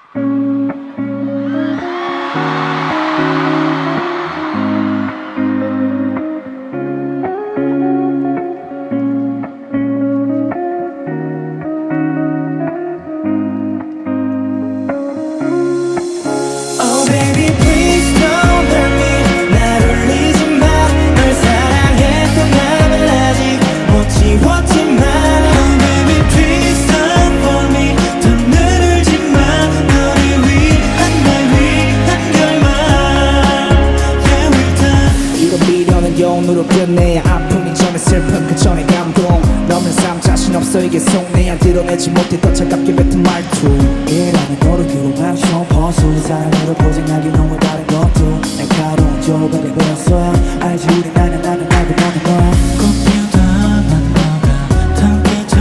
용으로 끝내야 아픔이 전에 슬픔 그 전에 감동 너는 삶 자신 없어 이게 속내야 드러내지 못해 더 차갑게 뱉은 말투 이라는 너를 괴로운 싶어서 사랑으로 포장하기 너무 다른 것도 날카로운 조각에 배웠어 알지 우리 나는 나고 너는 너야 꽃피우다 나는 너가 담겨져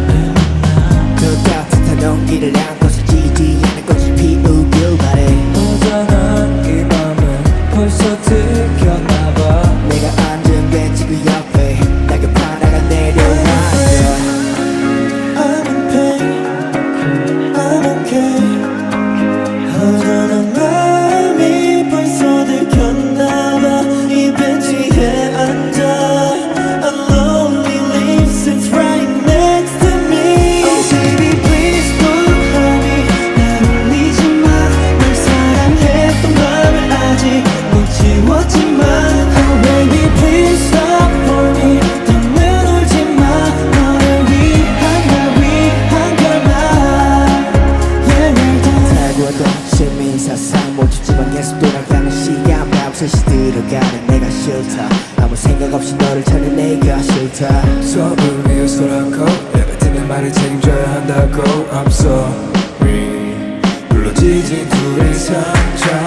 있나 그 따뜻한 온기를 안고서 지지 않는 꽃을 피우길 바래 허전한 이 맘은 벌써 들켰나봐 내가 앉은 벤치 그 옆에 낙엽 하나가 내려왔어 I'm in pain I'm okay 허전한 마음이 벌써 들켰나봐 이 벤치에 앉아 A lonely leaf sits right next to me Oh baby please don't hurt me 날 울리지 마널 사랑했던 맘을 아직 못 지웠지만 Oh baby please stop for me 더는 울지 마 너를 위한 날 위한 결말 Yeah we're done 살고도 시민사상 모두 지방에서 돌아가는 시간 밤새시 들어가는 내가 싫다 아무 생각 없이 너를 찾는 내가 싫다 수업을 위해서라고 내가 듣는 말을 책임져야 한다고 I'm sorry 불러지진 둘의 상처